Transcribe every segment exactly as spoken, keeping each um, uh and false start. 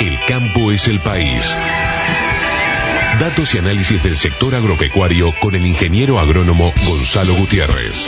El campo es el país. Datos y análisis del sector agropecuario con el ingeniero agrónomo Gonzalo Gutiérrez.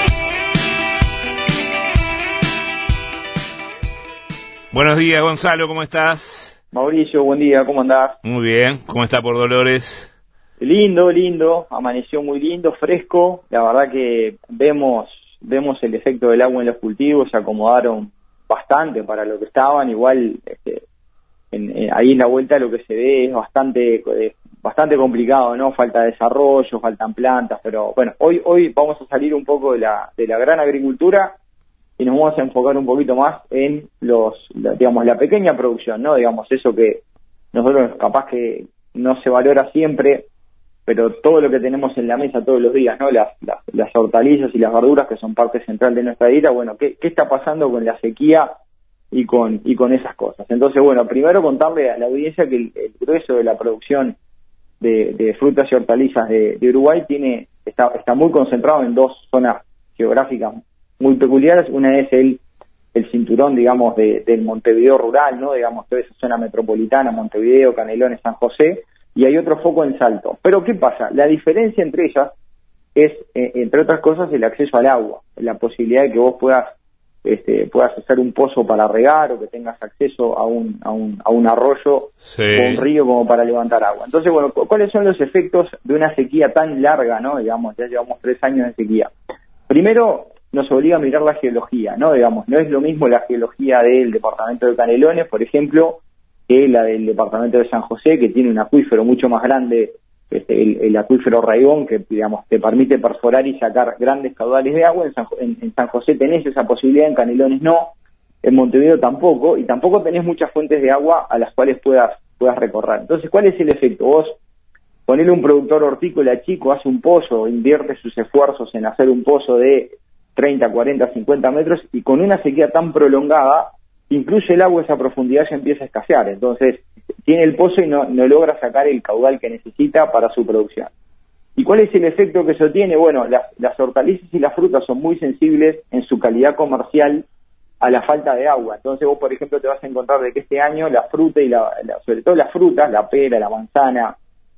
Buenos días, Gonzalo, ¿cómo estás? Mauricio, buen día, ¿cómo andás? Muy bien, ¿cómo está por Dolores? Lindo, lindo, amaneció muy lindo, fresco, la verdad que vemos vemos el efecto del agua en los cultivos, se acomodaron bastante para lo que estaban, igual este, en, en, ahí en la vuelta lo que se ve es bastante eh, bastante complicado, ¿no? Falta desarrollo, faltan plantas, pero bueno, hoy hoy vamos a salir un poco de la de la gran agricultura y nos vamos a enfocar un poquito más en los, la, digamos, la pequeña producción, ¿no? Digamos, eso que nosotros capaz que no se valora siempre, pero todo lo que tenemos en la mesa todos los días, ¿no? Las, las, las hortalizas y las verduras que son parte central de nuestra dieta, bueno, ¿qué, qué está pasando con la sequía y con y con esas cosas? Entonces, bueno, primero contarle a la audiencia que el, el grueso de la producción de, de frutas y hortalizas de, de Uruguay tiene está, está muy concentrado en dos zonas geográficas muy peculiares. Una es el el cinturón, digamos, de, del Montevideo rural, ¿no? Digamos, toda esa zona metropolitana, Montevideo, Canelones, San José, y hay otro foco en Salto. Pero ¿qué pasa? La diferencia entre ellas es, eh, entre otras cosas, el acceso al agua, la posibilidad de que vos puedas este, puedas hacer un pozo para regar o que tengas acceso a un a un, a un arroyo sí. o un río como para levantar agua. Entonces, bueno, ¿cuáles son los efectos de una sequía tan larga, no? Digamos, ya llevamos tres años de sequía. Primero, nos obliga a mirar la geología, ¿no? Digamos, no es lo mismo la geología del departamento de Canelones, por ejemplo, que la del departamento de San José, que tiene un acuífero mucho más grande, este, el, el acuífero Raigón, que digamos te permite perforar y sacar grandes caudales de agua. En San, en, en San José tenés esa posibilidad, en Canelones no, en Montevideo tampoco, y tampoco tenés muchas fuentes de agua a las cuales puedas puedas recorrer. Entonces, ¿cuál es el efecto? Vos ponele un productor hortícola chico, hace un pozo, invierte sus esfuerzos en hacer un pozo de treinta, cuarenta, cincuenta metros, y con una sequía tan prolongada, incluso el agua a esa profundidad ya empieza a escasear. Entonces tiene el pozo y no, no logra sacar el caudal que necesita para su producción. ¿Y cuál es el efecto que eso tiene? Bueno, las, las hortalizas y las frutas son muy sensibles en su calidad comercial a la falta de agua. Entonces vos, por ejemplo, te vas a encontrar de que este año la fruta y la, la sobre todo las frutas, la pera, la manzana,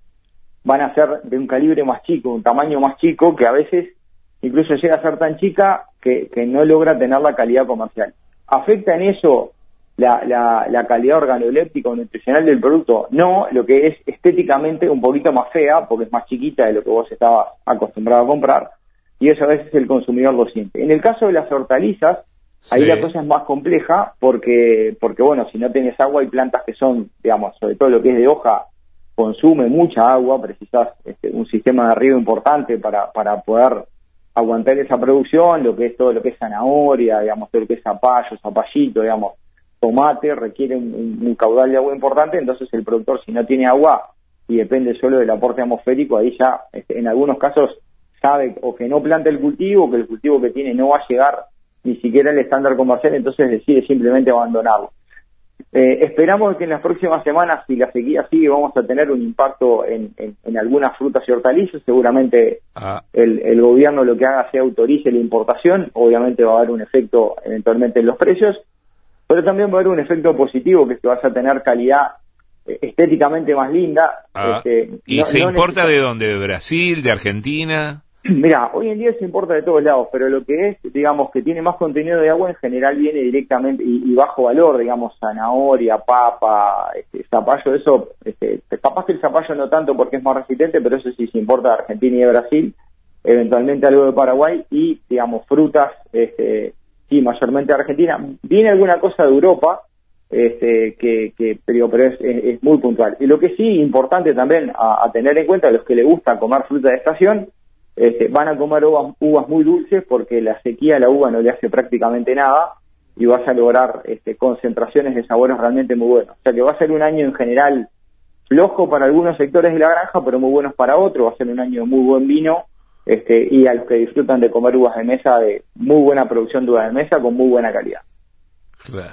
van a ser de un calibre más chico, un tamaño más chico, que a veces incluso llega a ser tan chica que, que no logra tener la calidad comercial. ¿Afecta en eso la, la, la calidad organoléptica o nutricional del producto? No, lo que es estéticamente un poquito más fea, porque es más chiquita de lo que vos estabas acostumbrado a comprar, y eso a veces el consumidor lo siente. En el caso de las hortalizas, sí. Ahí la cosa es más compleja, porque, porque bueno, si no tenés agua, hay plantas que son, digamos, sobre todo lo que es de hoja, consume mucha agua, precisás este, un sistema de riego importante para, para poder aguantar esa producción, lo que es todo lo que es zanahoria, digamos, todo lo que es zapallo, zapallito, digamos, tomate, requiere un, un caudal de agua importante. Entonces el productor, si no tiene agua y depende solo del aporte atmosférico, ahí ya este, en algunos casos sabe o que no planta el cultivo, o que el cultivo que tiene no va a llegar ni siquiera al estándar comercial, entonces decide simplemente abandonarlo. Eh, esperamos que en las próximas semanas, si la sequía sigue, vamos a tener un impacto en, en, en algunas frutas y hortalizas. Seguramente ah. el, el gobierno lo que haga sea autorice la importación. Obviamente va a haber un efecto eventualmente en los precios, pero también va a haber un efecto positivo, que es que vas a tener calidad eh, estéticamente más linda. Ah. Este, ¿Y no, se no importa necesita... de dónde? ¿De Brasil? ¿De Argentina? Mira, hoy en día se importa de todos lados, pero lo que es, digamos, que tiene más contenido de agua en general viene directamente y, y bajo valor, digamos, zanahoria, papa, este, zapallo, eso, este, capaz que el zapallo no tanto porque es más resistente, pero eso sí se importa de Argentina y de Brasil, eventualmente algo de Paraguay, y, digamos, frutas, este, sí, mayormente de Argentina. Viene alguna cosa de Europa, este, que, que pero, pero es, es, es muy puntual. Y lo que sí, importante también a, a tener en cuenta, a los que les gusta comer fruta de estación, Este, van a comer uvas, uvas muy dulces, porque la sequía a la uva no le hace prácticamente nada y vas a lograr este, concentraciones de sabores realmente muy buenos. O sea que va a ser un año en general flojo para algunos sectores de la granja, pero muy buenos para otros. Va a ser un año de muy buen vino, este, y a los que disfrutan de comer uvas de mesa, de muy buena producción de uvas de mesa con muy buena calidad. Claro.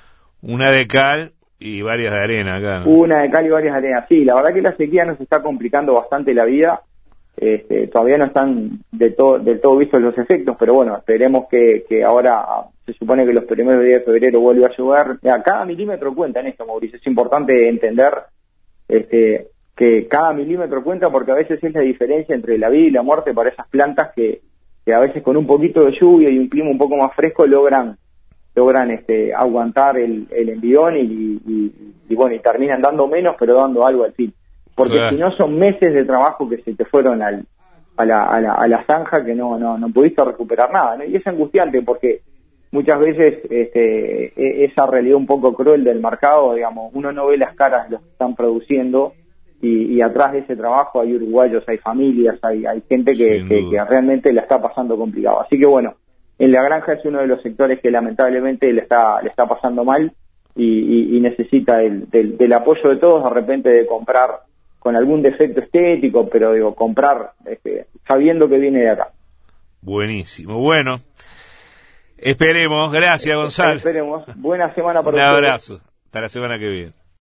Una de cal y varias de arena acá, ¿no? Una de cal y varias de arena, sí. La verdad que la sequía nos está complicando bastante la vida. Este, todavía no están de todo, del todo vistos los efectos, pero bueno, esperemos que, que ahora se supone que los primeros días de febrero vuelve a llover. Mira, cada milímetro cuenta en esto, Mauricio, es importante entender este, que cada milímetro cuenta, porque a veces es la diferencia entre la vida y la muerte para esas plantas que, que a veces con un poquito de lluvia y un clima un poco más fresco logran logran este, aguantar el, el envión y, y, y bueno, y terminan dando menos, pero dando algo al fin. Porque claro, si no son meses de trabajo que se te fueron al, a, la, a, la, a la zanja, que no, no, no pudiste recuperar nada, ¿no? Y es angustiante porque muchas veces este, esa realidad un poco cruel del mercado, digamos, uno no ve las caras de los que están produciendo y, y atrás de ese trabajo hay uruguayos, hay familias, hay, hay gente que, que, que realmente la está pasando complicado. Así que bueno, en la granja es uno de los sectores que lamentablemente le está le está pasando mal y, y, y necesita el, del, del apoyo de todos, de repente de comprar con algún defecto estético, pero digo, comprar este, sabiendo que viene de acá. Buenísimo, bueno, esperemos, gracias Gonzalo. Esperemos, buena semana para Un ustedes. abrazo, hasta la semana que viene.